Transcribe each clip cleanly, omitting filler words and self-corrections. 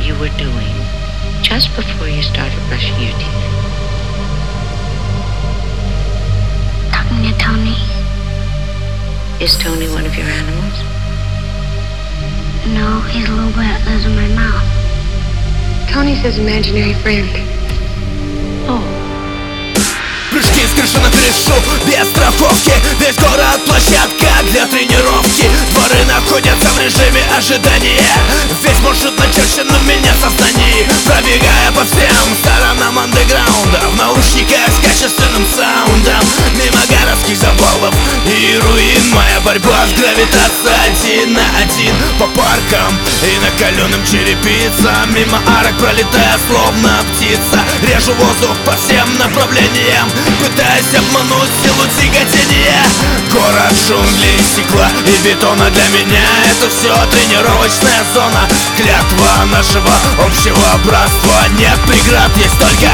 you were doing just before you started brushing your teeth? Talking to Tony. Is Tony one of your animals? No, he's a little bit lives in my mouth. Tony's his imaginary friend. Oh. Прыжки с крыши на крышу, без страховки. Весь город площадка для тренировки. Дворы находятся в режиме ожидания. Весь маршрут начерчен у меня в сознании. Пробегая по всем сторонам андеграунда, в наушниках с качественным саундом. Мимо городских завалов и руин. Моя борьба с гравитацией один на один. По паркам и накаленным черепицам. Мимо арок пролетая словно птица. Режу воздух по всем направлениям, пытаясь обмануть силу тяготения. Город джунглей, стекла и бетона. Для меня это все тренировочная зона. Клятва нашего общего братства. Нет преград, есть только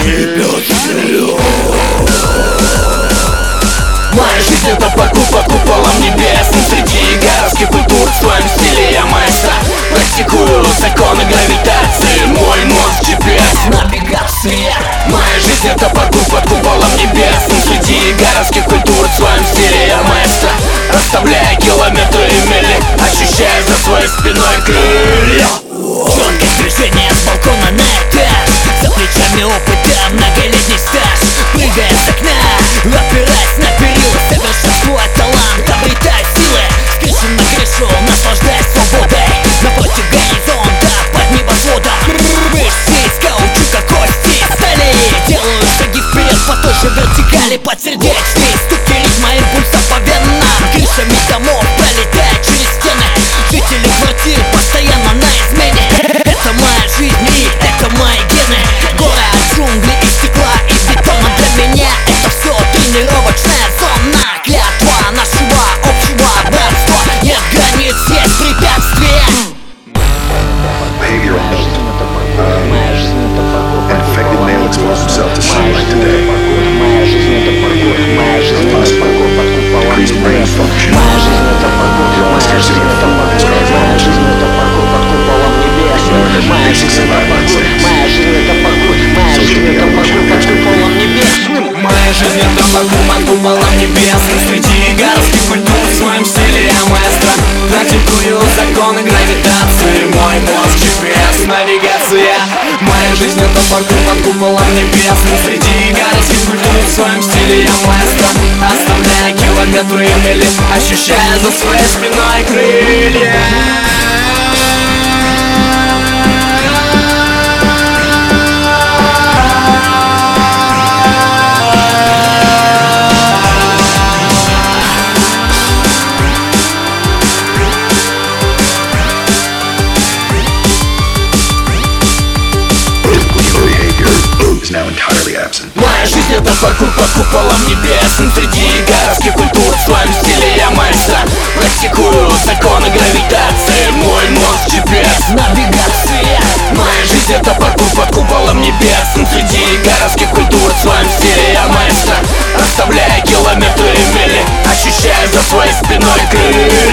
моя жизнь это паркур под куполом небесным. Среди городских культур в своем стиле я маэстро. Практикую законы гравитации. Мой мозг GPS, навигация. Моя жизнь это паркур под куполом небесным. Среди городских культур в своем стиле я маэстро. Расставляя километры и мили, ощущая за своей спиной крылья. Четкое движение с балкона на этаж. За плечами опыта, многолетний стаж. Прыгая с окна, опираясь на перила, совершив свой талант, обретая силы. С крыши на крышу, наслаждаясь свободой. Напротив горизонта, под небосводом. Мышцы из каучука, кости стали. Делаю шаги вперед по той же вертикали. Под сердечный стук ритма, импульса по венам. Крышами домов пролетая через стены. Жители квартир постоянно на измене. Это моя жизнь и это мои гены. Город джунглей и стекла и бетона. Для меня это все тренировочная зона. Клятва нашего общего братства. Нет границ, есть препятствия. Infected male exposed himself to sunlight today. Decreased brain function. Scarcity of food is causing basic survival instincts. Social media Моя жизнь это паркур под куполом небесным. Среди городских культур в своем стиле я маэстро. Практикую законы гравитации. Мой мозг GPS, навигация. Моя жизнь это паркур под куполом небесным. Среди городских культур в своем стиле я маэстро. Оставляя километры и мили, ощущая за своей спиной крылья. now entirely absent. Моя жизнь это паркур под куполом небесным. Среди городских культур в своем стиле я маэстро. Практикую законы гравитации. Мой мозг GPS, навигация. Моя жизнь это паркур под куполом небесным. Среди городских культур в своем стиле я маэстро. Расставляя километры и мили, ощущая за своей спиной крылья.